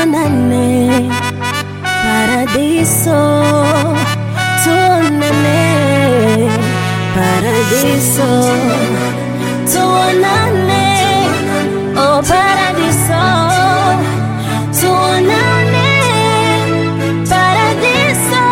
tuonane paradiso, tuonane paradiso, tuonane oh paradiso, tuonane paradiso,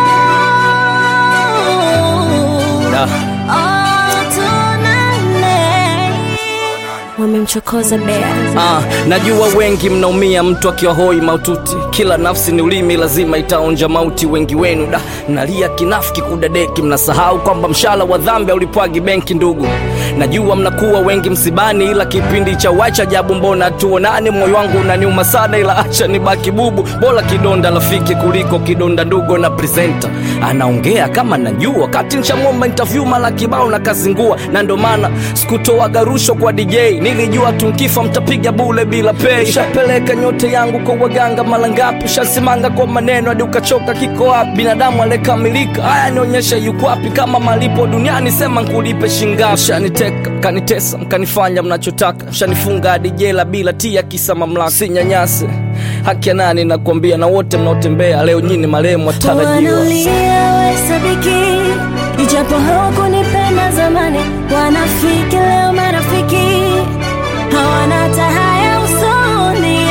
wamemchokoza bea. Najua wengi mnaumia mtu akiwa hoi maututi. Kila nafsi ni ulimi lazima itaonja mauti. Wengi wenu nalia kinafiki kudadeki. Mnasahau kwamba mshala wa dhambi ulipwagi benki ndugu. Najua mnakuwa wengi msibani ila kipindi cha wacha jabu mbona tuonane. Moyo wangu unaniuma sana ila acha nibaki bubu. Bora kidonda rafiki kuliko kidonda ndugu. Na presenter anaongea kama najua wakati nchamomba interview mala kibao na kazingua. Na ndo maana sikutoa garusho kwa DJ. Nilijua tunkifa mtapiga bule bila pay. Shapeleka nyote yangu kwa waganga mara ngapi. Shasimanga kwa maneno hadi ukachoka kiko wapi. Binadamu alekamilika haya nionyesha yuko wapi. Kama malipo duniani sema nkulipe shingapi. Shaniteka, kanitesa, mkanifanya mnachotaka. Shanifunga hadi jela bila tia kisa mamlaka. Sinyanyase haki ya nani nakwambia. Na wote mnaotembea leo nyini marehemu watarajiwa. Wanalia wesabiki ijapo hawakunipenda zamani. Wanafiki leo marafiki hawana tahaya usoni.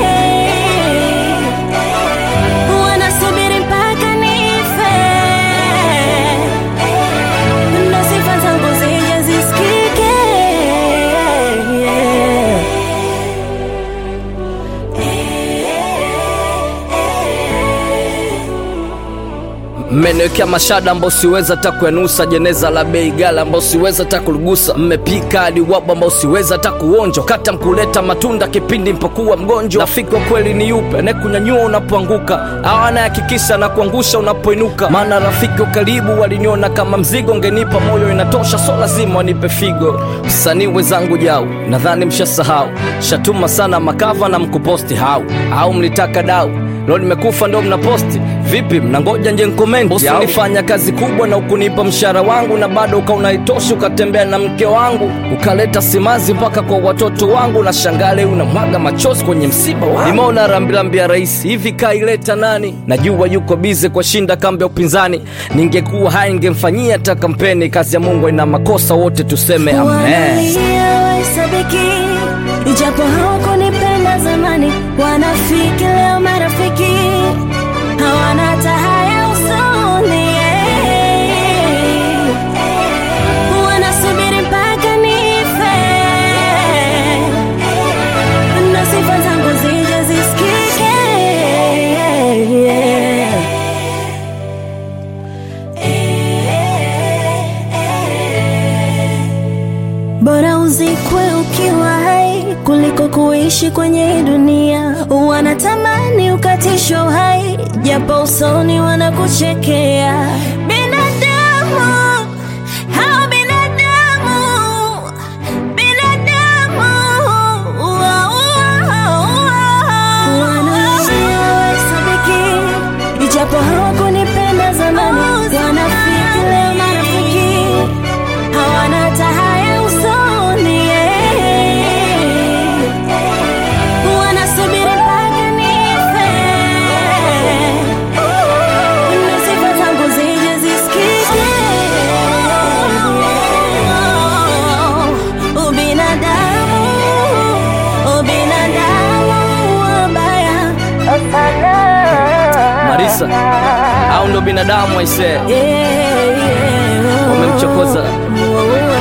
Wanasubiri mpaka nife ndo sifa zangu zije zisikike. Mmenewekea mashada ambao siweza hata kuyanusa. Jeneza la bei gala ambao siweza hata kuligusa. Mmepika hadi wabu ambao siweza hata kuonja. Kata mkuleta matunda kipindi mpokuwa mgonjwa. Rafiki wa kweli ni yupe anayekunyanyua unapoanguka au anayehakikisha na kuangusha unapoinuka. Maana rafiki wa karibu waliniona kama mzigo. Ngenipa moyo inatosha so lazima wanipe figo. Usanii wenzangu jao nadhani mshasahau. Shatuma sana makava na mkuposti hau. Au mlitaka dau leo nimekufa ndo mnaposti. Vipi mnangoja nje comment? Bosi nilifanya kazi kubwa na ukunipa mshahara wangu. Na bado ukaunaitosha ukatembea na mke wangu. Ukaleta simazi mpaka kwa watoto wangu. Na shangale unamwaga machozi kwenye msiba wangu. Nimeona rambirambi ya rais hivi kaileta nani? Najua yuko bize kwa shinda kambi ya upinzani. Ningekuwa hai ningemfanyia hata kampeni. Kazi ya Mungu ina makosa wote tuseme amen. Wanalia wesabiki ijapo hawakunipenda zamani. Wanafiki leo marafiki hawana tahaya usoni. Wanasubiri mpaka nife ndo sifa zangu zije zisikike. Bora uzikwe ukiwa hai kuliko kuishi kwenye dunia. Wanatamani ukatishwe uhai japo usoni wanakuchekea. Binadamu hao binadamu, binadamu wanalia wesabiki ijapo hawakunipenda zamani. Wanafiki leo marafiki hawana tahaya usoni. Wanasubiri mpaka nife ndo sifa zangu zije zisikike. Ubinadamu, ubinadamu wabaya Marisa au ndo binadamu aisee. Umemchokoza